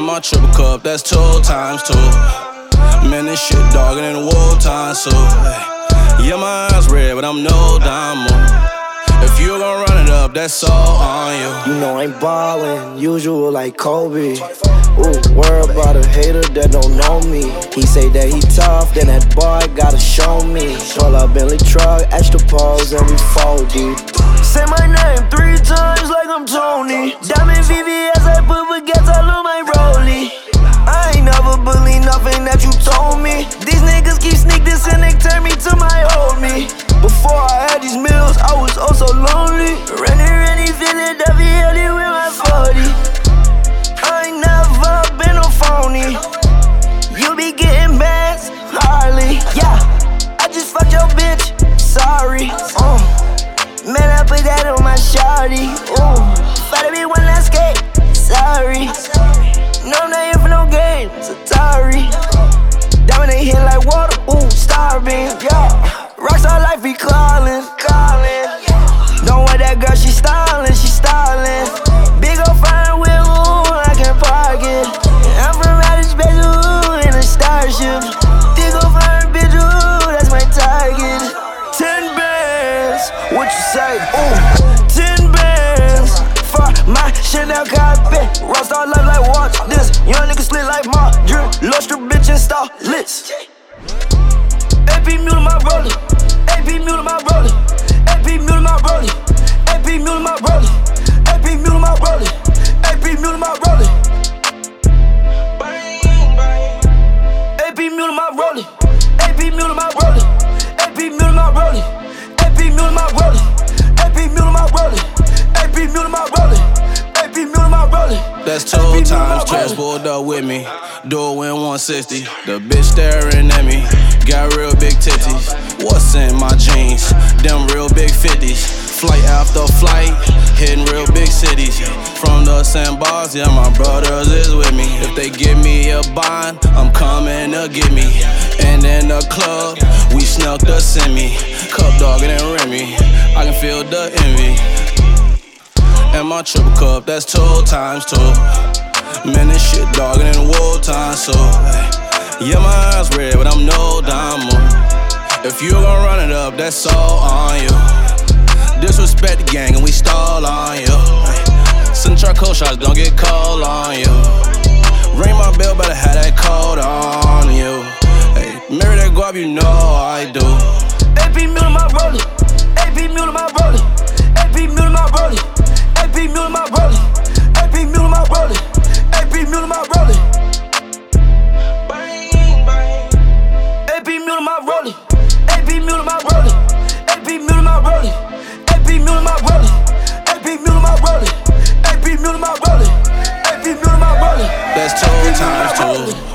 And my triple cup, that's 2 times 2. Man, this shit doggin' in the wartime, so yeah, my eyes red, but I'm no diamond. If you gon' run it up, that's all on you. You know I'm ballin', usual like Kobe. Ooh, worry about a hater that don't know me. He say that he tough, then that boy gotta show me. Pull up Bentley truck, extra pose, and we fold deep. Say my name 3 times like I'm Tony. Diamond VVS, I put baguettes all on my rollie. I ain't never believe nothing that you told me. These niggas keep sneak this and they turn me to my old me. Before I had these meals, I was oh so lonely. Rennie, feeling Philadelphia with my 40. I ain't never been no phony. You be getting bands, Harley. Yeah, I just fucked your bitch, sorry. Man, I put that on my shawty. Fight me one last skate, sorry. No, I'm not here for no games, Atari. Diamond they hit like water, starving. Yeah. Rockstar life be callin'. Don't want that girl, she stylin'. Big ol' fine wheel, I can't park it. I'm from outer space, in a starship. Big ol' fine bitch, that's my target. 10 bands, what you say? 10 bands for my Chanel carpet. Rockstar life like watch this. Young nigga slit like Madrid. Lost your bitch and starlets. AP Mule my brother. AP Mule my brother. AP Mule my brother. AP Mule my brother. AP Mule my brother. AP Mule my brother. AP Mule my brother. AP Mule my brother. AP Mule my brother. AP Mule my brother. AP Mule my brother. AP Mule my brother. AP Mule my brother. That's 2 times transport up with me. Do it in 160. The bitch staring at me. Got real big titties. What's in my jeans? Them real big 50s. Flight after flight, hitting real big cities. From the sandbars, yeah, my brothers is with me. If they give me a bond, I'm coming to get me. And in the club, we snuck the semi. Cup doggin' and Remy, I can feel the envy. And my triple cup, that's 2 times 2. Man, this shit doggin' in the wartime, so yeah, my eyes red, but I'm no diamond. If you gon' run it up, that's all on you. Disrespect the gang and we stall on you. Send charcoal shots, don't get cold on you. Ring my bell, better have that coat on you. Hey, marry that guap, you know I do. AP Mule my brother. AP Mule my brother. AP Mule my brother. AP Mule my brother. AP Mule my brother. AP Mule my brother. AP Mule my brother. AP Mule my brother. AP Mule my brother. AP Mule my brother. AP Mule my brother. AP Mule my brother. AP Mule my brother. That's 2 times 2.